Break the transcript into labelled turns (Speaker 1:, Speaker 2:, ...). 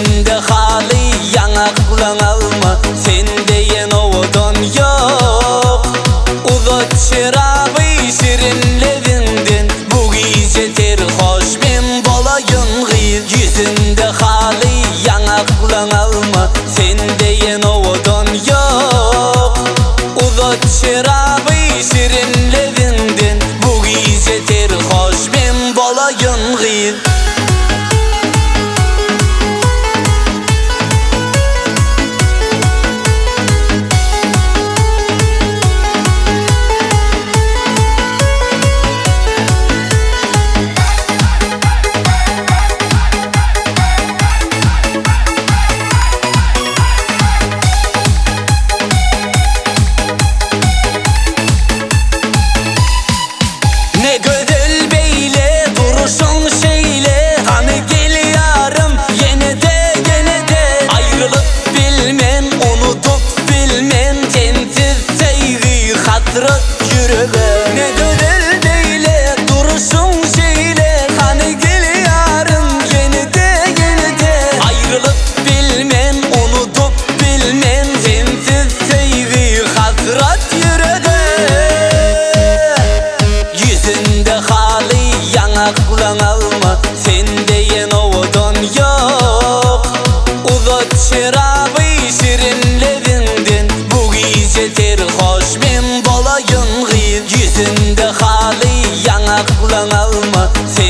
Speaker 1: Yüzünde hali yanaklan alma, sende yen ovadan yok. Uzat şırabı şirinlevinden, bu gece terhoş ben balayın gıyır. Yüzünde hali yanaklan alma, sende yen ovadan yok. Uzat şırabı şirinlevinden, bu gece terhoş ben balayın gıyır. Ne güzel beyle duruşun şeyle, hani gel yarım yine de ayrılıp bilmen, unutup bilmen, sensiz sevgi hasret yüreğe. Ne güzel beyle duruşun şeyle, hani gel yarım yine de ayrılıp bilmen, unutup bilmen, sensiz sevgi hasret yüreğe. Yüzünde hali yanaklan alma, sende yen ovadan yok. Uzat şırabı şirinlevinden, bu gece terhoş ben balayın gıyır. Yüzünde hali yanaklan alma,